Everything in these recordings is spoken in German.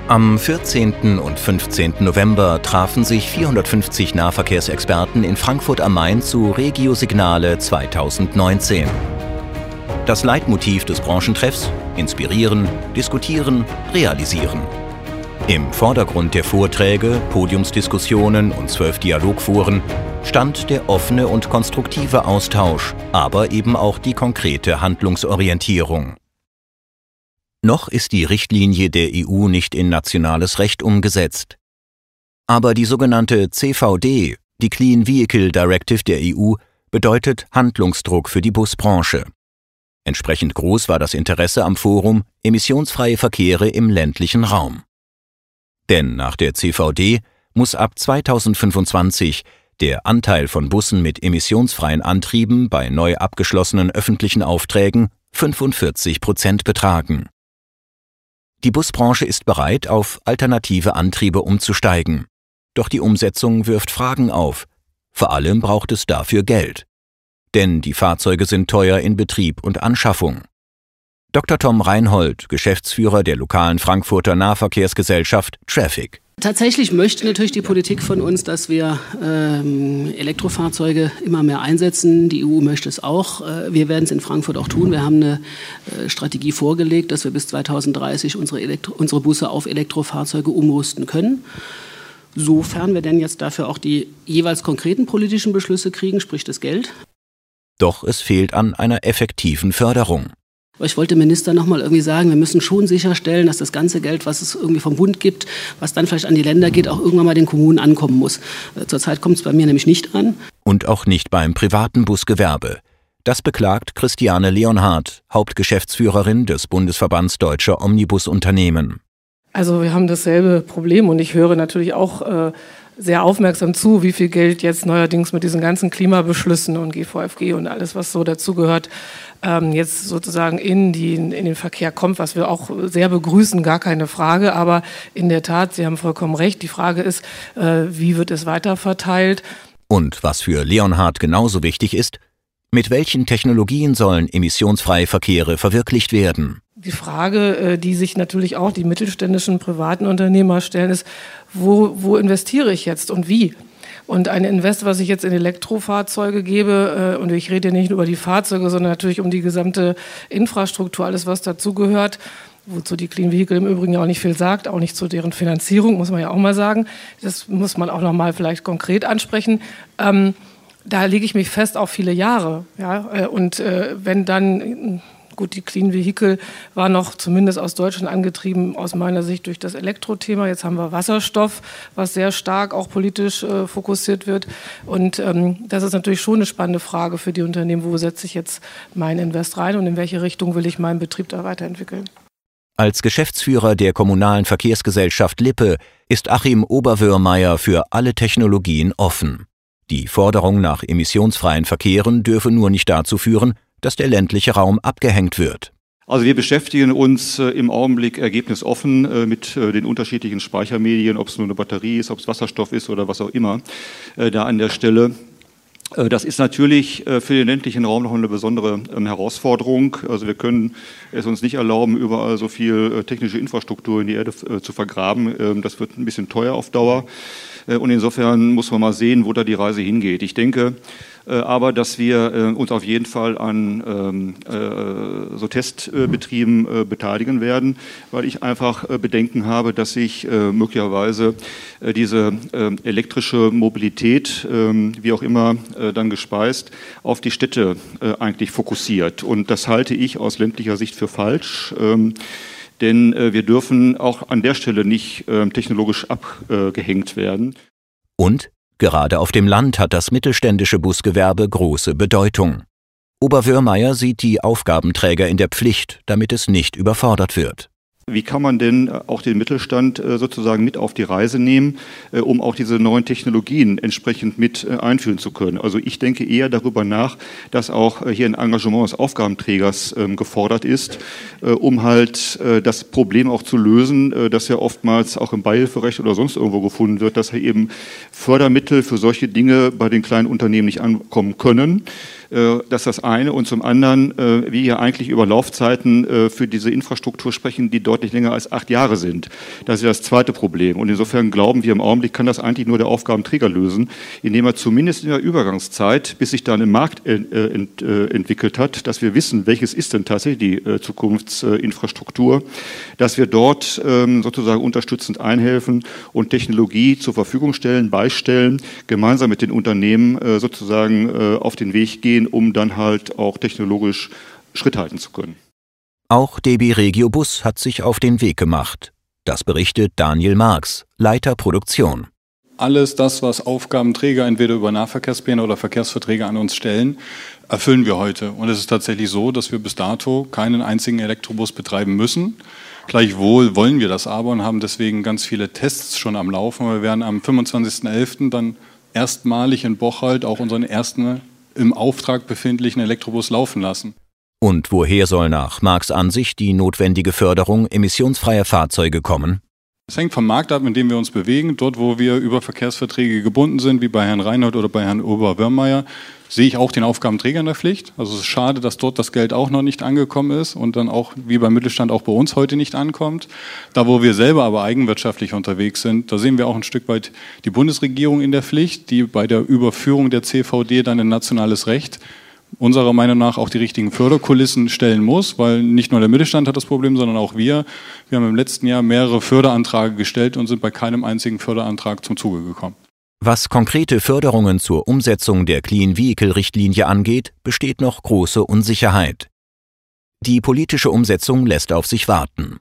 Am 14. und 15. November trafen sich 450 Nahverkehrsexperten in Frankfurt am Main zu Regio Signale 2019. Das Leitmotiv des Branchentreffs: Inspirieren, diskutieren, realisieren. Im Vordergrund der Vorträge, Podiumsdiskussionen und 12 Dialogforen stand der offene und konstruktive Austausch, aber eben auch die konkrete Handlungsorientierung. Noch ist die Richtlinie der EU nicht in nationales Recht umgesetzt. Aber die sogenannte CVD, die Clean Vehicle Directive der EU, bedeutet Handlungsdruck für die Busbranche. Entsprechend groß war das Interesse am Forum Emissionsfreie Verkehre im ländlichen Raum. Denn nach der CVD muss ab 2025 der Anteil von Bussen mit emissionsfreien Antrieben bei neu abgeschlossenen öffentlichen Aufträgen 45% betragen. Die Busbranche ist bereit, auf alternative Antriebe umzusteigen. Doch die Umsetzung wirft Fragen auf. Vor allem braucht es dafür Geld. Denn die Fahrzeuge sind teuer in Betrieb und Anschaffung. Dr. Tom Reinhold, Geschäftsführer der lokalen Frankfurter Nahverkehrsgesellschaft Traffic. Tatsächlich möchte natürlich die Politik von uns, dass wir Elektrofahrzeuge immer mehr einsetzen. Die EU möchte es auch. Wir werden es in Frankfurt auch tun. Wir haben eine Strategie vorgelegt, dass wir bis 2030 unsere Busse auf Elektrofahrzeuge umrüsten können. Sofern wir denn jetzt dafür auch die jeweils konkreten politischen Beschlüsse kriegen, sprich das Geld. Doch es fehlt an einer effektiven Förderung. Ich wollte dem Minister nochmal irgendwie sagen, wir müssen schon sicherstellen, dass das ganze Geld, was es irgendwie vom Bund gibt, was dann vielleicht an die Länder geht, auch irgendwann mal den Kommunen ankommen muss. Zurzeit kommt es bei mir nämlich nicht an. Und auch nicht beim privaten Busgewerbe. Das beklagt Christiane Leonhardt, Hauptgeschäftsführerin des Bundesverbands Deutscher Omnibusunternehmen. Also wir haben dasselbe Problem und ich höre natürlich auch sehr aufmerksam zu, wie viel Geld jetzt neuerdings mit diesen ganzen Klimabeschlüssen und GVFG und alles, was so dazugehört, jetzt sozusagen in den Verkehr kommt, was wir auch sehr begrüßen, gar keine Frage. Aber in der Tat, Sie haben vollkommen recht, die Frage ist, wie wird es weiterverteilt? Und was für Leonhardt genauso wichtig ist: Mit welchen Technologien sollen emissionsfreie Verkehre verwirklicht werden? Die Frage, die sich natürlich auch die mittelständischen privaten Unternehmer stellen, ist, wo investiere ich jetzt und wie? Und ein Invest, was ich jetzt in Elektrofahrzeuge gebe, und ich rede nicht nur über die Fahrzeuge, sondern natürlich um die gesamte Infrastruktur, alles was dazugehört, wozu die Clean Vehicle im Übrigen auch nicht viel sagt, auch nicht zu deren Finanzierung, muss man ja auch mal sagen. Das muss man auch noch mal vielleicht konkret ansprechen. Da lege ich mich fest auf viele Jahre. Ja? Und wenn dann... Gut, die Clean Vehicle war noch zumindest aus Deutschland angetrieben, aus meiner Sicht durch das Elektrothema. Jetzt haben wir Wasserstoff, was sehr stark auch politisch fokussiert wird. Und das ist natürlich schon eine spannende Frage für die Unternehmen. Wo setze ich jetzt meinen Invest rein und in welche Richtung will ich meinen Betrieb da weiterentwickeln? Als Geschäftsführer der kommunalen Verkehrsgesellschaft Lippe ist Achim Oberwürmeier für alle Technologien offen. Die Forderung nach emissionsfreien Verkehren dürfe nur nicht dazu führen, dass der ländliche Raum abgehängt wird. Also wir beschäftigen uns im Augenblick ergebnisoffen mit den unterschiedlichen Speichermedien, ob es nur eine Batterie ist, ob es Wasserstoff ist oder was auch immer, da an der Stelle. Das ist natürlich für den ländlichen Raum noch eine besondere Herausforderung. Also wir können es uns nicht erlauben, überall so viel technische Infrastruktur in die Erde zu vergraben. Das wird ein bisschen teuer auf Dauer. Und insofern muss man mal sehen, wo da die Reise hingeht. Ich denke aber, dass wir uns auf jeden Fall an so Testbetrieben beteiligen werden, weil ich einfach Bedenken habe, dass sich möglicherweise diese elektrische Mobilität, wie auch immer dann gespeist, auf die Städte eigentlich fokussiert. Und das halte ich aus ländlicher Sicht für falsch. Denn wir dürfen auch an der Stelle nicht technologisch abgehängt werden. Und gerade auf dem Land hat das mittelständische Busgewerbe große Bedeutung. Oberwürmeier sieht die Aufgabenträger in der Pflicht, damit es nicht überfordert wird. Wie kann man denn auch den Mittelstand sozusagen mit auf die Reise nehmen, um auch diese neuen Technologien entsprechend mit einführen zu können? Also ich denke eher darüber nach, dass auch hier ein Engagement des Aufgabenträgers gefordert ist, um halt das Problem auch zu lösen, das ja oftmals auch im Beihilferecht oder sonst irgendwo gefunden wird, dass eben Fördermittel für solche Dinge bei den kleinen Unternehmen nicht ankommen können. Das ist das eine. Und zum anderen, wir ja eigentlich über Laufzeiten für diese Infrastruktur sprechen, die deutlich länger als 8 Jahre sind. Das ist das zweite Problem. Und insofern glauben wir, im Augenblick kann das eigentlich nur der Aufgabenträger lösen, indem er zumindest in der Übergangszeit, bis sich dann im Markt entwickelt hat, dass wir wissen, welches ist denn tatsächlich die Zukunftsinfrastruktur, dass wir dort sozusagen unterstützend einhelfen und Technologie zur Verfügung stellen, beistellen, gemeinsam mit den Unternehmen sozusagen auf den Weg gehen, um dann halt auch technologisch Schritt halten zu können. Auch DB Regio Bus hat sich auf den Weg gemacht. Das berichtet Daniel Marx, Leiter Produktion. Alles das, was Aufgabenträger entweder über Nahverkehrspläne oder Verkehrsverträge an uns stellen, erfüllen wir heute. Und es ist tatsächlich so, dass wir bis dato keinen einzigen Elektrobus betreiben müssen. Gleichwohl wollen wir das aber und haben deswegen ganz viele Tests schon am Laufen. Wir werden am 25.11. dann erstmalig in Bocholt auch unseren ersten im Auftrag befindlichen Elektrobus laufen lassen. Und woher soll nach Marx' Ansicht die notwendige Förderung emissionsfreier Fahrzeuge kommen? Es hängt vom Markt ab, in dem wir uns bewegen. Dort, wo wir über Verkehrsverträge gebunden sind, wie bei Herrn Reinhold oder bei Herrn Oberwürmeier, sehe ich auch den Aufgabenträger in der Pflicht. Also es ist schade, dass dort das Geld auch noch nicht angekommen ist und dann auch, wie beim Mittelstand, auch bei uns heute nicht ankommt. Da, wo wir selber aber eigenwirtschaftlich unterwegs sind, da sehen wir auch ein Stück weit die Bundesregierung in der Pflicht, die bei der Überführung der CVD dann in nationales Recht unserer Meinung nach auch die richtigen Förderkulissen stellen muss, weil nicht nur der Mittelstand hat das Problem, sondern auch wir. Wir haben im letzten Jahr mehrere Förderanträge gestellt und sind bei keinem einzigen Förderantrag zum Zuge gekommen. Was konkrete Förderungen zur Umsetzung der Clean Vehicle-Richtlinie angeht, besteht noch große Unsicherheit. Die politische Umsetzung lässt auf sich warten.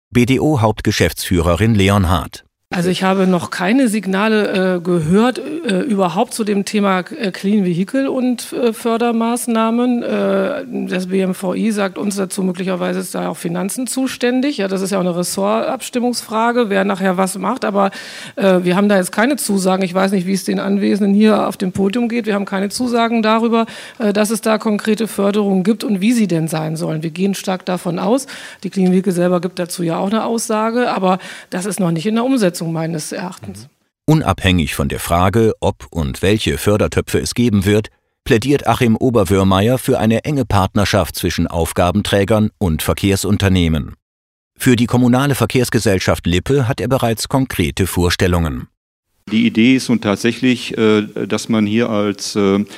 BDO-Hauptgeschäftsführerin Leonhardt. Also ich habe noch keine Signale gehört, überhaupt zu dem Thema Clean Vehicle und Fördermaßnahmen. Das BMVI sagt uns dazu, möglicherweise ist da auch Finanzen zuständig. Ja, das ist ja auch eine Ressortabstimmungsfrage, wer nachher was macht. Aber wir haben da jetzt keine Zusagen. Ich weiß nicht, wie es den Anwesenden hier auf dem Podium geht. Wir haben keine Zusagen darüber, dass es da konkrete Förderungen gibt und wie sie denn sein sollen. Wir gehen stark davon aus. Die Clean Vehicle selber gibt dazu ja auch eine Aussage, aber das ist noch nicht in der Umsetzung meines Erachtens. Unabhängig von der Frage, ob und welche Fördertöpfe es geben wird, plädiert Achim Oberwürmeier für eine enge Partnerschaft zwischen Aufgabenträgern und Verkehrsunternehmen. Für die kommunale Verkehrsgesellschaft Lippe hat er bereits konkrete Vorstellungen. Die Idee ist nun tatsächlich, dass man hier als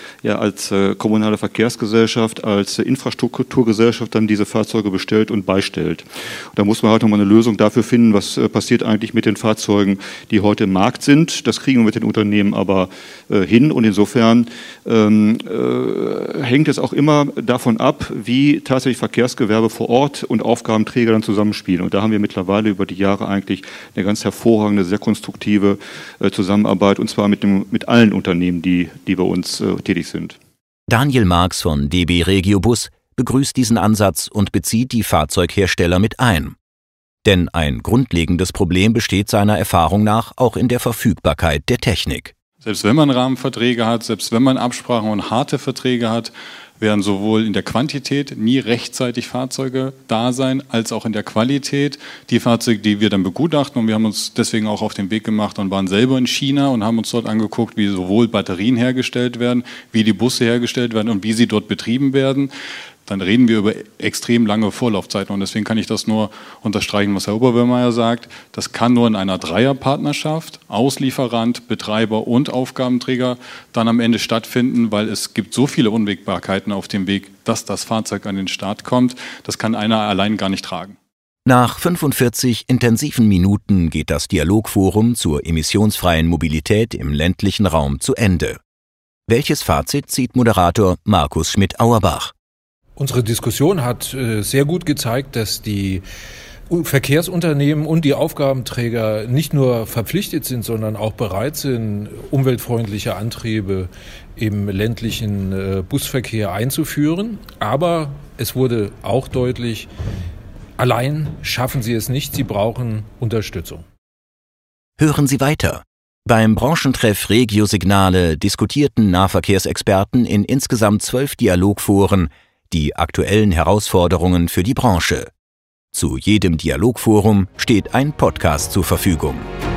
kommunale Verkehrsgesellschaft, als Infrastrukturgesellschaft dann diese Fahrzeuge bestellt und beistellt. Da muss man halt nochmal eine Lösung dafür finden, was passiert eigentlich mit den Fahrzeugen, die heute im Markt sind. Das kriegen wir mit den Unternehmen aber hin und insofern hängt es auch immer davon ab, wie tatsächlich Verkehrsgewerbe vor Ort und Aufgabenträger dann zusammenspielen. Und da haben wir mittlerweile über die Jahre eigentlich eine ganz hervorragende, sehr konstruktive Zusammenarbeit, und zwar mit allen Unternehmen, die bei uns tätig sind. Daniel Marx von DB Regio Bus begrüßt diesen Ansatz und bezieht die Fahrzeughersteller mit ein. Denn ein grundlegendes Problem besteht seiner Erfahrung nach auch in der Verfügbarkeit der Technik. Selbst wenn man Rahmenverträge hat, selbst wenn man Absprachen und harte Verträge hat, werden sowohl in der Quantität nie rechtzeitig Fahrzeuge da sein, als auch in der Qualität. Die Fahrzeuge, die wir dann begutachten, und wir haben uns deswegen auch auf den Weg gemacht und waren selber in China und haben uns dort angeguckt, wie sowohl Batterien hergestellt werden, wie die Busse hergestellt werden und wie sie dort betrieben werden. Dann reden wir über extrem lange Vorlaufzeiten und deswegen kann ich das nur unterstreichen, was Herr Oberwürmeier sagt. Das kann nur in einer Dreierpartnerschaft, Auslieferant, Betreiber und Aufgabenträger dann am Ende stattfinden, weil es gibt so viele Unwägbarkeiten auf dem Weg, dass das Fahrzeug an den Start kommt. Das kann einer allein gar nicht tragen. Nach 45 intensiven Minuten geht das Dialogforum zur emissionsfreien Mobilität im ländlichen Raum zu Ende. Welches Fazit zieht Moderator Markus Schmidt-Auerbach? Unsere Diskussion hat sehr gut gezeigt, dass die Verkehrsunternehmen und die Aufgabenträger nicht nur verpflichtet sind, sondern auch bereit sind, umweltfreundliche Antriebe im ländlichen Busverkehr einzuführen. Aber es wurde auch deutlich, allein schaffen sie es nicht, sie brauchen Unterstützung. Hören Sie weiter. Beim Branchentreff Regio Signale diskutierten Nahverkehrsexperten in insgesamt 12 Dialogforen die aktuellen Herausforderungen für die Branche. Zu jedem Dialogforum steht ein Podcast zur Verfügung.